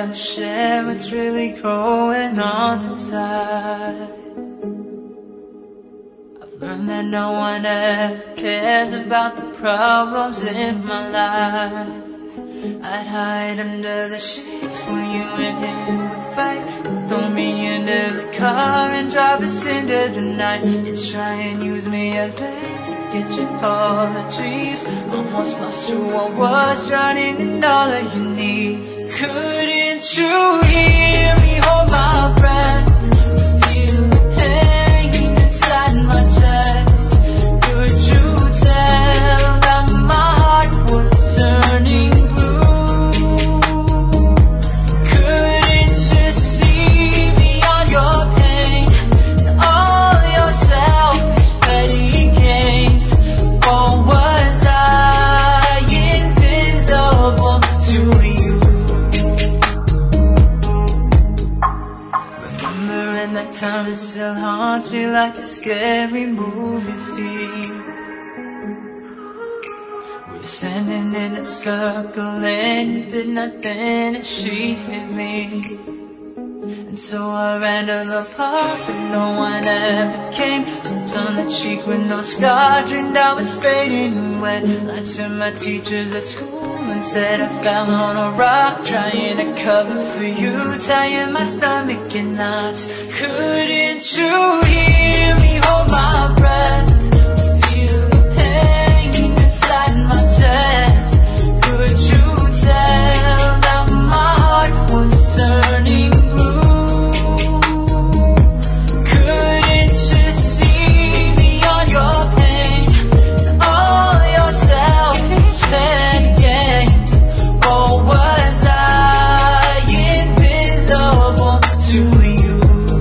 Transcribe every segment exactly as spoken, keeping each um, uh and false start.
never share what's really going on inside. I've learned that no one ever cares about the problems in my life. I'd hide under the sheets when you and him would fight. You'd throw me into the car and drive us into the night. You'd try and use me as bait to get your apologies. Almost lost who I was, drowning in all of your needs. Couldn't you hear me hold my breath? Feel the pain inside my chest. Could you tell that my heart was turning blue? Couldn't you see beyond your pain and all your selfish petty games? Or was I invisible to you? Remembering that time, it still haunts me like a scary movie scene. We were standing in a circle and you did nothing and she hit me. And so I ran to the park but no one ever came. Slipped on the cheek with no scar, dreamed I was fading away. Lied to my teachers at school and said I fell on a rock, trying to cover for you, tying my stomach in knots. Couldn't you hear me hold my breath? Feel the pain inside my chest. Could you tell that my heart was turning blue? Couldn't you see beyond your pain and all your selfish petty games? Or was I invisible to you?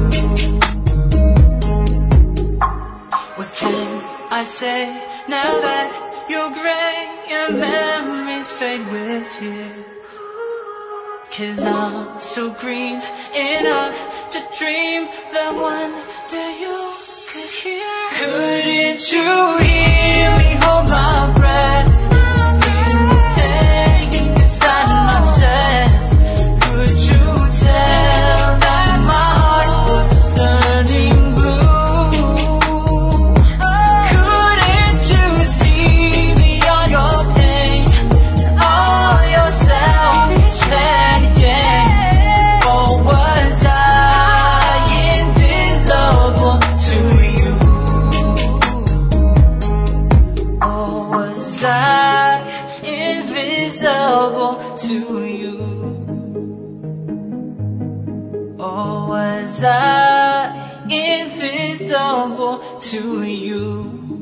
What can I say now that you're gray and memories fade with years? 'Cause I'm still green enough to dream that one day you could hear. Couldn't you hear me hold my breath? Feel the pain inside my chest. Could you tell that my heart was turning blue? Couldn't you see beyond your pain and all your selfish petty games? Or was I invisible to you? Or was I invisible to you? Or was I invisible to you?